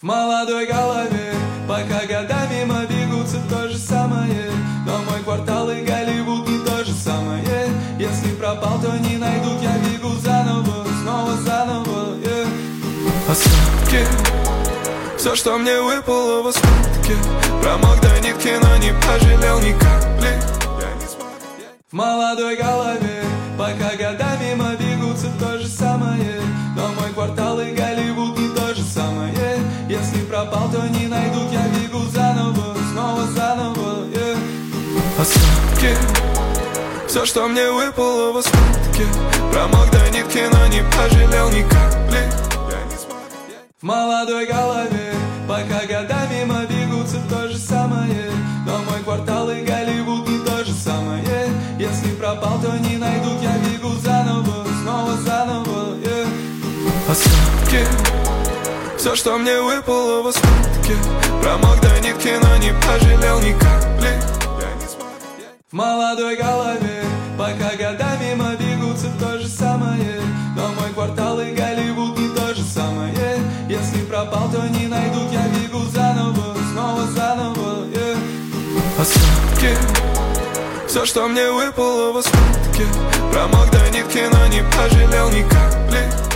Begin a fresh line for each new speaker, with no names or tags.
молодой голове, пока года мимо бегутся, то же самое. Но мой квартал и Голливуд не то же самое. Если пропал, то не найдут, я бегу заново, снова заново, yeah. Остатки, все, что мне выпало в осадке. Промок до нитки, но не пожалел ни капли. В молодой голове, пока года мимо бегутся, то же самое. Но мой квартал и Голливуд не то же самое. Если пропал, то не найдут, я бегу заново, снова заново, yeah. Остатки, все, что мне выпало в осадке. Промок до нитки, но не пожалел ни капли. В молодой голове, пока года мимо бегутся, то же самое. Но мой квартал и Голливуд не то же самое. Если пропал, то не найдут, я бегу заново, снова заново, yeah. Остатки, все, что мне выпало в осадке. Промок до нитки, но не пожалел ни капли. В молодой голове, пока года мимо бегутся, то же самое. Но мой квартал и Голливуд не то же самое. Если пропал, то не найдут, я бегу заново, снова заново, yeah. Остатки, все, что мне выпало в осадке. Промок до нитки, но не пожалел ни капли.